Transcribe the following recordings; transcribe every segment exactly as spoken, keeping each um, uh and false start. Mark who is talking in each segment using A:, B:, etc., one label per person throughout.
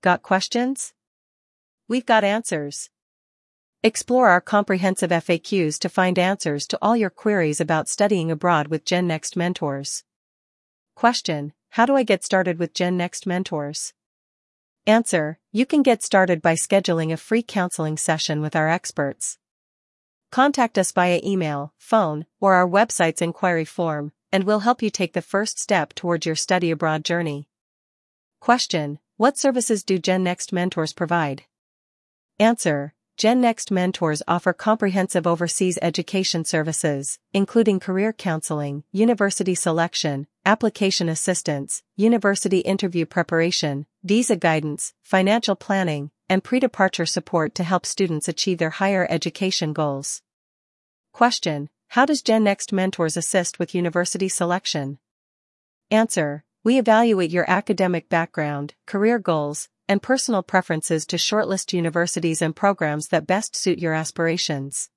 A: Got questions? We've got answers. Explore our comprehensive F A Qs to find answers to all your queries about studying abroad with GenNext Mentors. Question: how do I get started with GenNext Mentors? Answer: you can get started by scheduling a free counseling session with our experts. Contact us via email, phone, or our website's inquiry form, and we'll help you take the first step towards your study abroad journey. Question: what services do GenNext Mentors provide? Answer: GenNext Mentors offer comprehensive overseas education services, including career counseling, university selection, application assistance, university interview preparation, visa guidance, financial planning, and pre-departure support to help students achieve their higher education goals. Question: how does GenNext Mentors assist with university selection? Answer: we evaluate your academic background, career goals, and personal preferences to shortlist universities and programs that best suit your aspirations.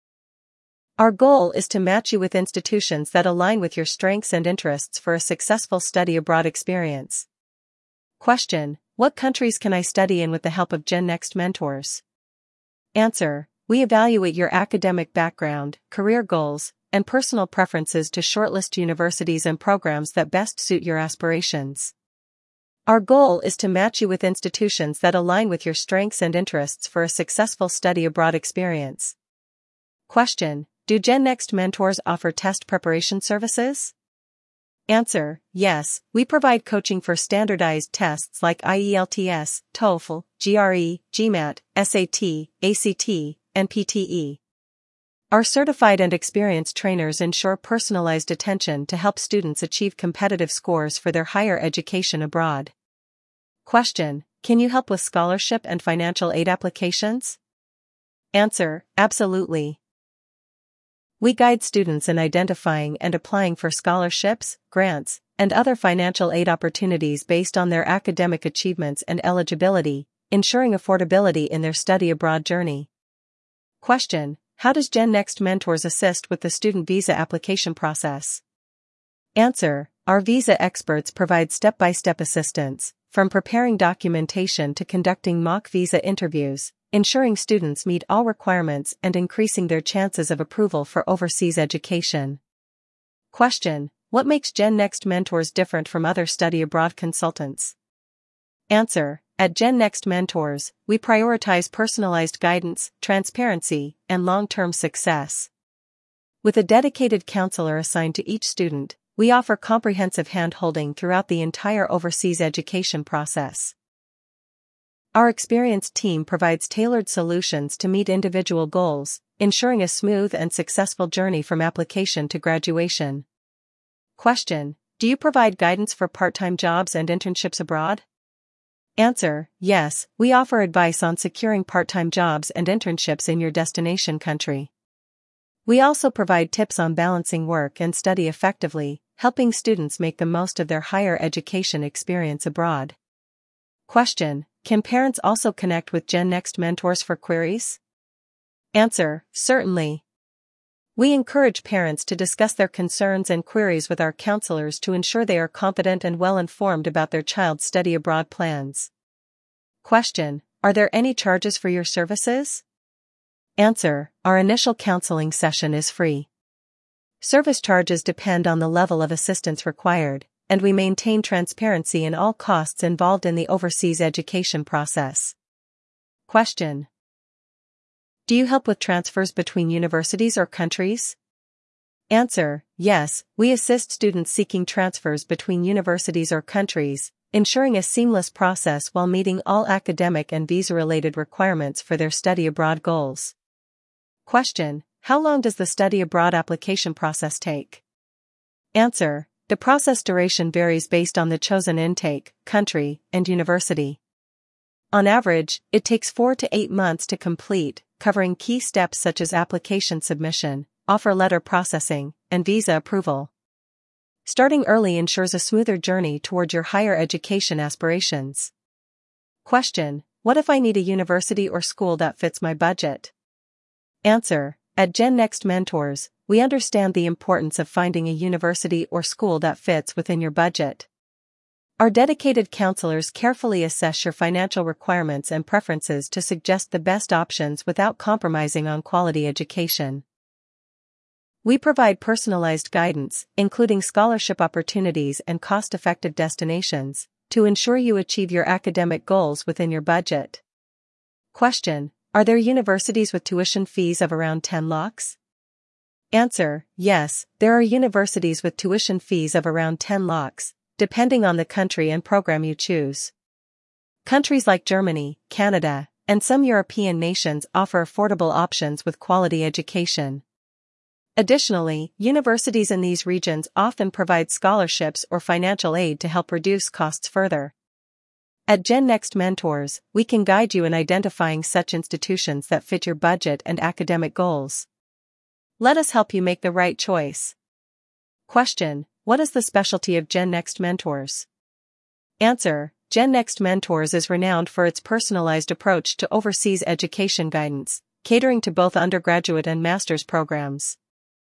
A: Our goal is to match you with institutions that align with your strengths and interests for a successful study abroad experience. Question: what countries can I study in with the help of GenNext Mentors? Answer: we evaluate your academic background, career goals, and personal preferences to shortlist universities and programs that best suit your aspirations. Our goal is to match you with institutions that align with your strengths and interests for a successful study abroad experience. Question: do GenNext Mentors offer test preparation services? Answer: yes, we provide coaching for standardized tests like I E L T S, TOEFL, G R E, GMAT, S A T, A C T, and P T E. Our certified and experienced trainers ensure personalized attention to help students achieve competitive scores for their higher education abroad. Question: can you help with scholarship and financial aid applications? Answer: absolutely. We guide students in identifying and applying for scholarships, grants, and other financial aid opportunities based on their academic achievements and eligibility, ensuring affordability in their study abroad journey. Question: how does GenNext Mentors assist with the student visa application process? Answer: our visa experts provide step-by-step assistance, from preparing documentation to conducting mock visa interviews, ensuring students meet all requirements and increasing their chances of approval for overseas education. Question: what makes GenNext Mentors different from other study abroad consultants? Answer: at GenNext Mentors, we prioritize personalized guidance, transparency, and long-term success. With a dedicated counselor assigned to each student, we offer comprehensive hand-holding throughout the entire overseas education process. Our experienced team provides tailored solutions to meet individual goals, ensuring a smooth and successful journey from application to graduation. Question: do you provide guidance for part-time jobs and internships abroad? Answer: yes, we offer advice on securing part-time jobs and internships in your destination country. We also provide tips on balancing work and study effectively, helping students make the most of their higher education experience abroad. Question: can parents also connect with GenNext Mentors for queries? Answer: certainly. We encourage parents to discuss their concerns and queries with our counselors to ensure they are confident and well-informed about their child's study abroad plans. Question: are there any charges for your services? Answer: our initial counseling session is free. Service charges depend on the level of assistance required, and we maintain transparency in all costs involved in the overseas education process. Question: do you help with transfers between universities or countries? Answer: yes, we assist students seeking transfers between universities or countries, ensuring a seamless process while meeting all academic and visa-related requirements for their study abroad goals. Question: how long does the study abroad application process take? Answer: the process duration varies based on the chosen intake, country, and university. On average, it takes four to eight months to complete, covering key steps such as application submission, offer letter processing, and visa approval. Starting early ensures a smoother journey toward your higher education aspirations. Question: what if I need a university or school that fits my budget? Answer: at GenNext Mentors, we understand the importance of finding a university or school that fits within your budget. Our dedicated counselors carefully assess your financial requirements and preferences to suggest the best options without compromising on quality education. We provide personalized guidance, including scholarship opportunities and cost-effective destinations, to ensure you achieve your academic goals within your budget. Question: Are there universities with tuition fees of around ten lakhs? Answer: Yes, there are universities with tuition fees of around ten lakhs, depending on the country and program you choose. Countries like Germany, Canada, and some European nations offer affordable options with quality education. Additionally, universities in these regions often provide scholarships or financial aid to help reduce costs further. At GenNext Mentors, we can guide you in identifying such institutions that fit your budget and academic goals. Let us help you make the right choice. Question: What is the specialty of GenNext Mentors? Answer: GenNext Mentors is renowned for its personalized approach to overseas education guidance, catering to both undergraduate and master's programs.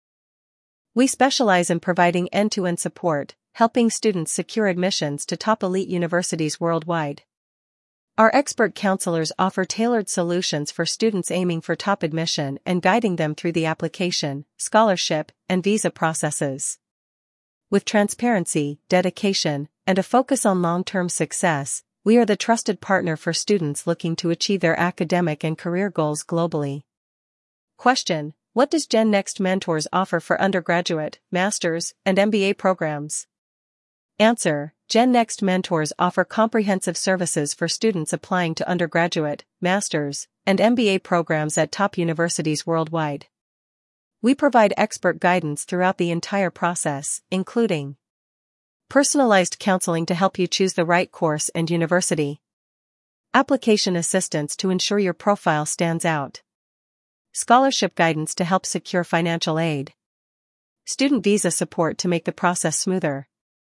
A: We specialize in providing end-to-end support, helping students secure admissions to top elite universities worldwide. Our expert counselors offer tailored solutions for students aiming for top admission and guiding them through the application, scholarship, and visa processes. With transparency, dedication, and a focus on long-term success, we are the trusted partner for students looking to achieve their academic and career goals globally. Question: What does GenNext Mentors offer for undergraduate, master's, and M B A programs? Answer: GenNext Mentors offer comprehensive services for students applying to undergraduate, master's, and M B A programs at top universities worldwide. We provide expert guidance throughout the entire process, including personalized counseling to help you choose the right course and university, application assistance to ensure your profile stands out, scholarship guidance to help secure financial aid, student visa support to make the process smoother.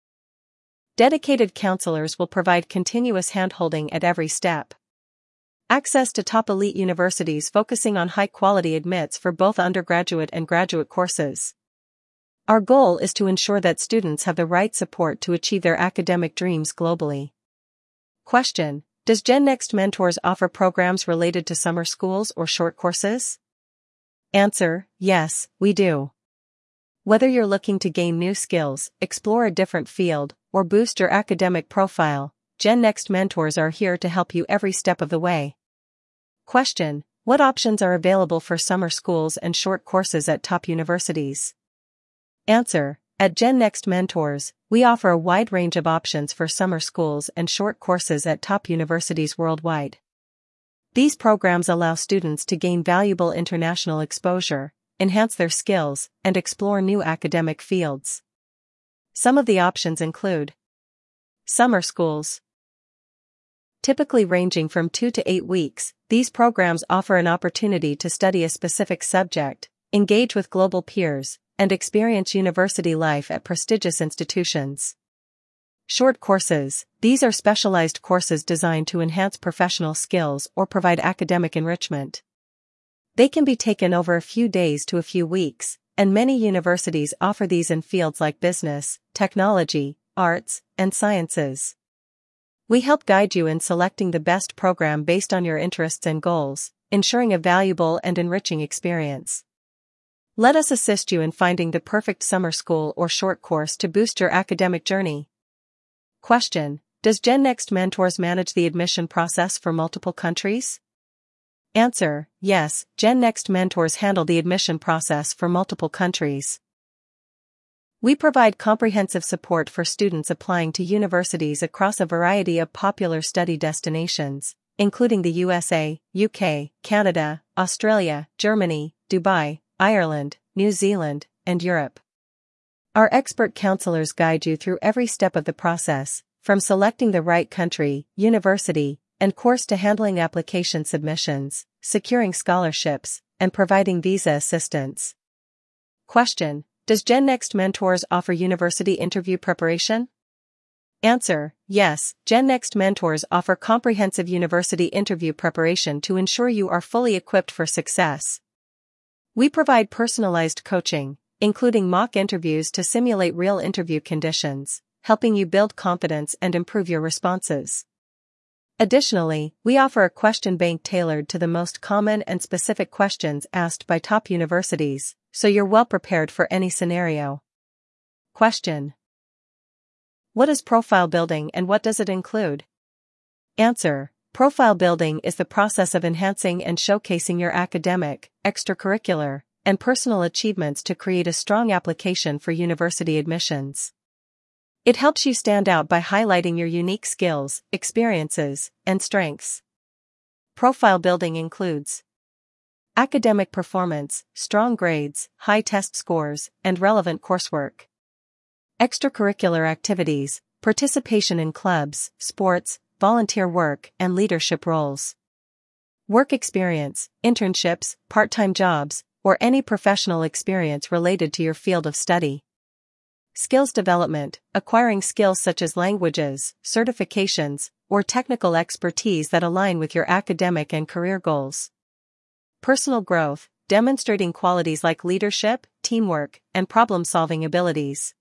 A: Dedicated counselors will provide continuous handholding at every step. Access to top elite universities focusing on high-quality admits for both undergraduate and graduate courses. Our goal is to ensure that students have the right support to achieve their academic dreams globally. Question: Does GenNext Mentors offer programs related to summer schools or short courses? Answer: Yes, we do. Whether you're looking to gain new skills, explore a different field, or boost your academic profile, GenNext Mentors are here to help you every step of the way. Question: What options are available for summer schools and short courses at top universities? Answer: At GenNext Mentors, we offer a wide range of options for summer schools and short courses at top universities worldwide. These programs allow students to gain valuable international exposure, enhance their skills, and explore new academic fields. Some of the options include summer schools. Typically ranging from two to eight weeks, these programs offer an opportunity to study a specific subject, engage with global peers, and experience university life at prestigious institutions. Short courses: these are specialized courses designed to enhance professional skills or provide academic enrichment. They can be taken over a few days to a few weeks, and many universities offer these in fields like business, technology, arts, and sciences. We help guide you in selecting the best program based on your interests and goals, ensuring a valuable and enriching experience. Let us assist you in finding the perfect summer school or short course to boost your academic journey. Question: Does GenNext Mentors manage the admission process for multiple countries? Answer: Yes, GenNext Mentors handle the admission process for multiple countries. We provide comprehensive support for students applying to universities across a variety of popular study destinations, including the U S A, U K, Canada, Australia, Germany, Dubai, Ireland, New Zealand, and Europe. Our expert counselors guide you through every step of the process, from selecting the right country, university, and course to handling application submissions, securing scholarships, and providing visa assistance. Question: Does GenNext Mentors offer university interview preparation? Answer: Yes, GenNext Mentors offer comprehensive university interview preparation to ensure you are fully equipped for success. We provide personalized coaching, including mock interviews to simulate real interview conditions, helping you build confidence and improve your responses. Additionally, we offer a question bank tailored to the most common and specific questions asked by top universities, so you're well prepared for any scenario. Question: what is profile building and what does it include? Answer: profile building is the process of enhancing and showcasing your academic, extracurricular, and personal achievements to create a strong application for university admissions. It helps you stand out by highlighting your unique skills, experiences, and strengths. Profile building includes academic performance, strong grades, high test scores, and relevant coursework. Extracurricular activities, participation in clubs, sports, volunteer work, and leadership roles. Work experience, internships, part-time jobs, or any professional experience related to your field of study. Skills development, acquiring skills such as languages, certifications, or technical expertise that align with your academic and career goals. Personal growth, demonstrating qualities like leadership, teamwork, and problem-solving abilities.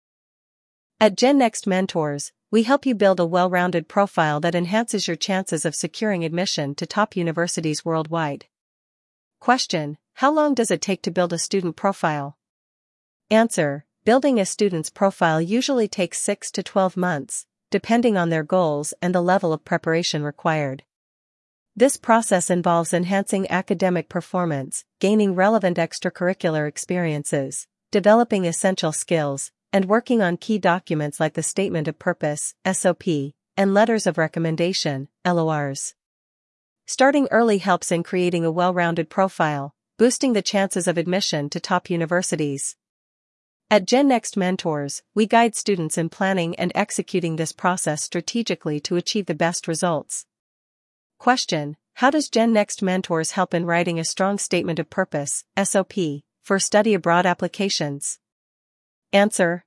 A: At GenNext Mentors, we help you build a well-rounded profile that enhances your chances of securing admission to top universities worldwide. Question: how long does it take to build a student profile? Answer: building a student's profile usually takes six to twelve months, depending on their goals and the level of preparation required. This process involves enhancing academic performance, gaining relevant extracurricular experiences, developing essential skills, and working on key documents like the Statement of Purpose, S O P, and Letters of Recommendation, L O Rs. Starting early helps in creating a well-rounded profile, boosting the chances of admission to top universities. At GenNext Mentors, we guide students in planning and executing this process strategically to achieve the best results. Question: how does GenNext Mentors help in writing a strong Statement of Purpose, S O P, for study abroad applications? Answer: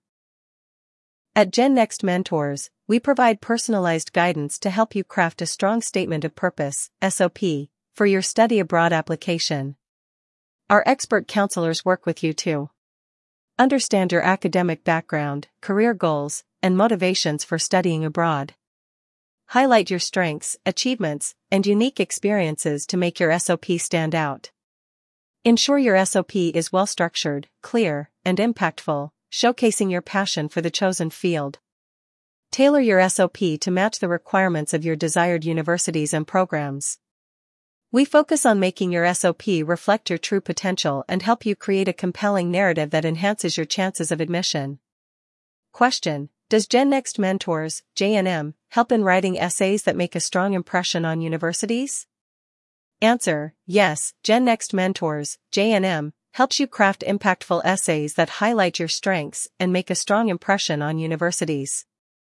A: at GenNext Mentors, we provide personalized guidance to help you craft a strong Statement of Purpose, S O P, for your study abroad application. Our expert counselors work with you to understand your academic background, career goals, and motivations for studying abroad. Highlight your strengths, achievements, and unique experiences to make your S O P stand out. Ensure your S O P is well-structured, clear, and impactful, showcasing your passion for the chosen field. Tailor your S O P to match the requirements of your desired universities and programs. We focus on making your S O P reflect your true potential and help you create a compelling narrative that enhances your chances of admission. Question: does GenNext Mentors, J N M, help in writing essays that make a strong impression on universities? Answer: yes, GenNext Mentors, J N M, helps you craft impactful essays that highlight your strengths and make a strong impression on universities.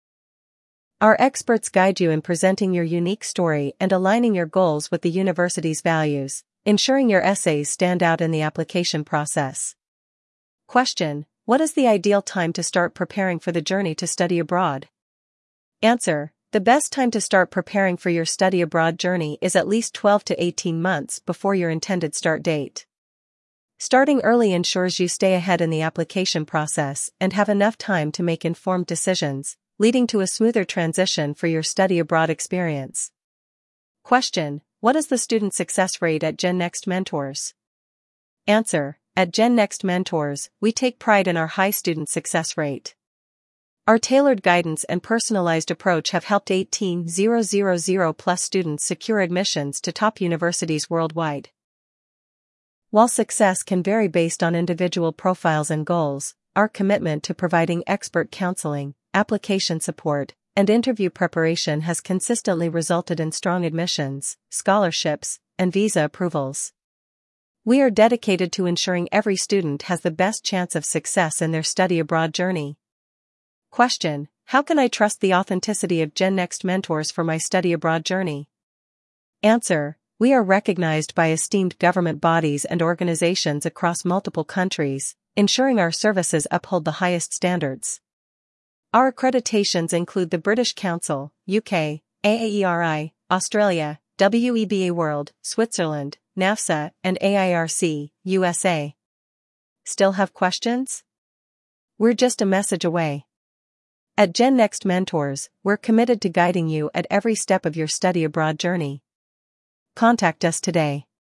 A: Our experts guide you in presenting your unique story and aligning your goals with the university's values, ensuring your essays stand out in the application process. Question: what is the ideal time to start preparing for the journey to study abroad? Answer: the best time to start preparing for your study abroad journey is at least twelve to eighteen months before your intended start date. Starting early ensures you stay ahead in the application process and have enough time to make informed decisions, leading to a smoother transition for your study abroad experience. Question: what is the student success rate at GenNext Mentors? Answer: at GenNext Mentors, we take pride in our high student success rate. Our tailored guidance and personalized approach have helped eighteen thousand plus students secure admissions to top universities worldwide. While success can vary based on individual profiles and goals, our commitment to providing expert counseling, application support, and interview preparation has consistently resulted in strong admissions, scholarships, and visa approvals. We are dedicated to ensuring every student has the best chance of success in their study abroad journey. Question: how can I trust the authenticity of GenNext Mentors for my study abroad journey? Answer: we are recognized by esteemed government bodies and organizations across multiple countries, ensuring our services uphold the highest standards. Our accreditations include the British Council, U K, A A E R I, Australia, W E B A World, Switzerland, NAFSA, and A I R C, U S A. Still have questions? We're just a message away. At GenNext Mentors, we're committed to guiding you at every step of your study abroad journey. Contact us today.